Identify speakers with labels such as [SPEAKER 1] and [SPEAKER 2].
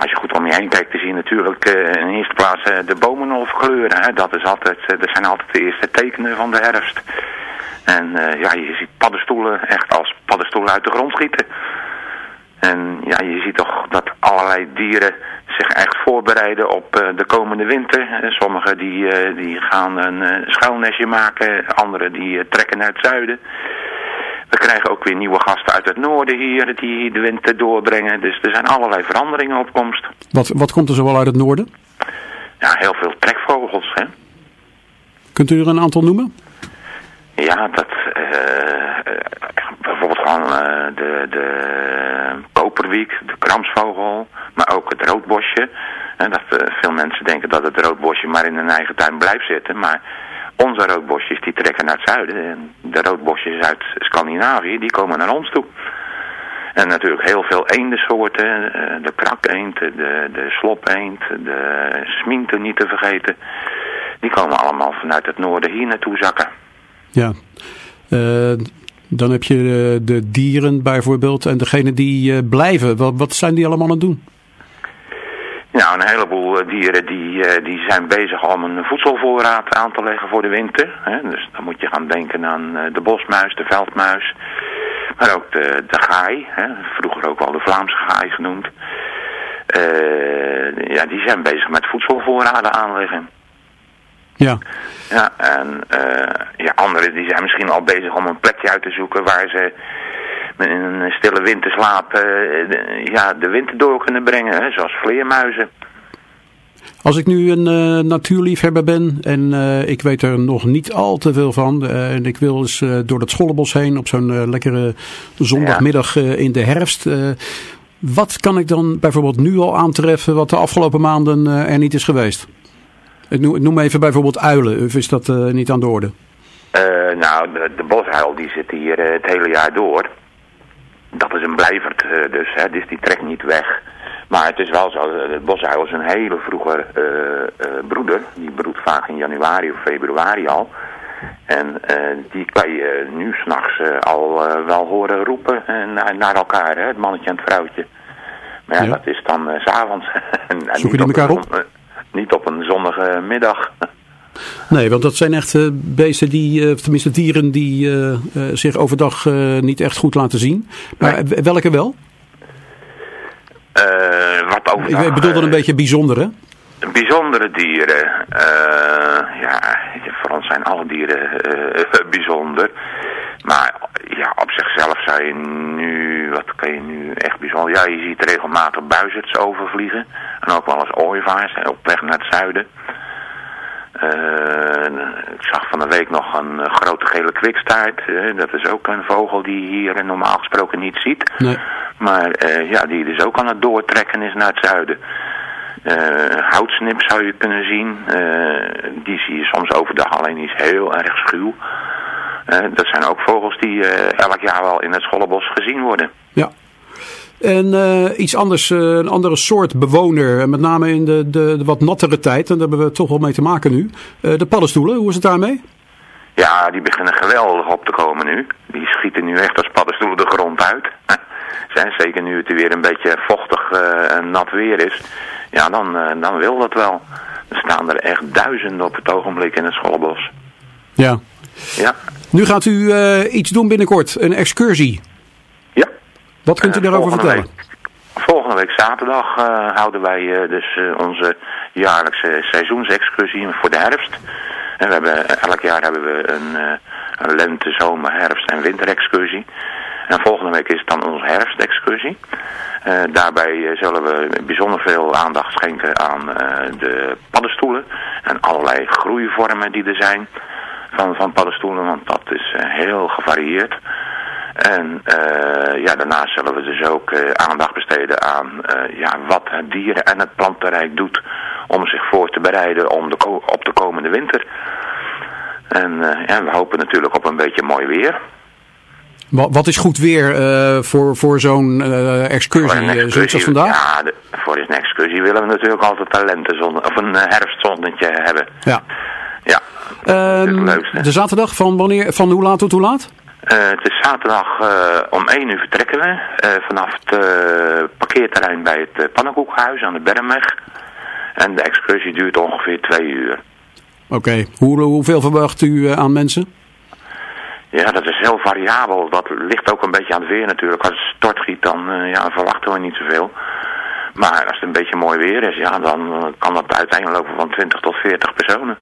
[SPEAKER 1] als je goed om je heen kijkt, dan zie je natuurlijk in eerste plaats de bomen al verkleuren. Hè. Dat zijn altijd de eerste tekenen van de herfst. En je ziet paddenstoelen echt als paddenstoelen uit de grond schieten. En ja, je ziet toch dat allerlei dieren zich echt voorbereiden op de komende winter. Sommigen die gaan een schuilnestje maken, anderen die trekken naar het zuiden. We krijgen ook weer nieuwe gasten uit het noorden hier die de winter doorbrengen. Dus er zijn allerlei veranderingen op komst.
[SPEAKER 2] Wat komt er zoal uit het noorden?
[SPEAKER 1] Ja, heel veel trekvogels. Hè?
[SPEAKER 2] Kunt u er een aantal noemen?
[SPEAKER 1] Ja, bijvoorbeeld gewoon de koperwiek, de kramsvogel, maar ook het roodbosje. Veel mensen denken dat het roodbosje maar in hun eigen tuin blijft zitten, maar onze roodbosjes die trekken naar het zuiden. En de roodbosjes uit Scandinavië, die komen naar ons toe. En natuurlijk heel veel eendensoorten, de krakeend, de slopeend, de smiente niet te vergeten. Die komen allemaal vanuit het noorden hier naartoe zakken.
[SPEAKER 2] Ja, dan heb je de dieren bijvoorbeeld en degene die blijven. Wat zijn die allemaal aan het doen?
[SPEAKER 1] Nou, een heleboel dieren die zijn bezig om een voedselvoorraad aan te leggen voor de winter. Hè. Dus dan moet je gaan denken aan de bosmuis, de veldmuis, maar ook de gaai. Hè. Vroeger ook wel de Vlaamse gaai genoemd. Die zijn bezig met voedselvoorraden aanleggen.
[SPEAKER 2] Ja.
[SPEAKER 1] Ja, en anderen die zijn misschien al bezig om een plekje uit te zoeken waar ze in een stille winterslaap de winter door kunnen brengen, hè, zoals vleermuizen.
[SPEAKER 2] Als ik nu een natuurliefhebber ben en ik weet er nog niet al te veel van en ik wil eens door het Schollebos heen op zo'n lekkere zondagmiddag in de herfst. Wat kan ik dan bijvoorbeeld nu al aantreffen wat de afgelopen maanden er niet is geweest? Ik noem even bijvoorbeeld uilen, of is dat niet aan de orde?
[SPEAKER 1] De bosuil die zit hier het hele jaar door. Dat is een blijverd dus die trekt niet weg. Maar het is wel zo, de bosuil is een hele vroege broeder. Die broedt vaak in januari of februari al. En die kan je nu 's nachts al wel horen roepen naar elkaar, hè, het mannetje en het vrouwtje. Maar dat is dan 's avonds.
[SPEAKER 2] Zoeken die elkaar op?
[SPEAKER 1] Niet op een zonnige middag.
[SPEAKER 2] Nee, want dat zijn echt beesten tenminste dieren die zich overdag niet echt goed laten zien. Maar nee. Welke wel?
[SPEAKER 1] Wat overdag?
[SPEAKER 2] Ik bedoel dan een beetje bijzondere.
[SPEAKER 1] Bijzondere dieren. Voor ons zijn alle dieren bijzonder. Maar ja, op zichzelf zou je nu, wat kan je nu echt bijzonder? Ja, je ziet regelmatig buizerds overvliegen. En ook wel eens ooievaars op weg naar het zuiden. Ik zag van de week nog een grote gele kwikstaart. Dat is ook een vogel die je hier normaal gesproken niet ziet. Nee. Maar die dus ook aan het doortrekken is naar het zuiden. Houtsnip zou je kunnen zien. Die zie je soms overdag, alleen die is heel erg schuw. Dat zijn ook vogels die elk jaar wel in het Schollebos gezien worden. Ja.
[SPEAKER 2] En iets anders, een andere soort bewoner, met name in de wat nattere tijd, en daar hebben we toch wel mee te maken nu. De paddenstoelen, hoe is het daarmee?
[SPEAKER 1] Ja, die beginnen geweldig op te komen nu. Die schieten nu echt als paddenstoelen de grond uit. Zeker nu het weer een beetje vochtig en nat weer is. Ja, dan wil dat wel. Er staan er echt duizenden op het ogenblik in het Schollebos.
[SPEAKER 2] Ja.
[SPEAKER 1] Ja.
[SPEAKER 2] Nu gaat u iets doen binnenkort, een excursie.
[SPEAKER 1] Ja.
[SPEAKER 2] Wat kunt u daarover vertellen?
[SPEAKER 1] Volgende week zaterdag houden wij onze jaarlijkse seizoensexcursie voor de herfst. En elk jaar hebben we een lente, zomer, herfst en winterexcursie. En volgende week is het dan onze herfstexcursie. Daarbij zullen we bijzonder veel aandacht schenken aan de paddenstoelen en allerlei groeivormen die er zijn van paddenstoelen, want dat is heel gevarieerd. En daarnaast zullen we dus ook aandacht besteden aan wat het dieren- en het plantenrijk doet om zich voor te bereiden op de komende winter. En we hopen natuurlijk op een beetje mooi weer.
[SPEAKER 2] Wat is goed weer voor zo'n excursie zoals vandaag?
[SPEAKER 1] Ja, voor een excursie willen we natuurlijk altijd een lentezon of een herfstzonnetje hebben.
[SPEAKER 2] Ja.
[SPEAKER 1] Ja.
[SPEAKER 2] De zaterdag van hoe laat tot hoe laat?
[SPEAKER 1] Het is zaterdag om 1 uur vertrekken we vanaf het parkeerterrein bij het Pannenkoekhuis aan de Bermweg. En de excursie duurt ongeveer 2 uur.
[SPEAKER 2] Oké. Hoeveel verwacht u aan mensen?
[SPEAKER 1] Ja, dat is heel variabel. Dat ligt ook een beetje aan het weer natuurlijk. Als het stortgiet, dan verwachten we niet zoveel. Maar als het een beetje mooi weer is, ja, dan kan dat uiteindelijk lopen van 20 tot 40 personen.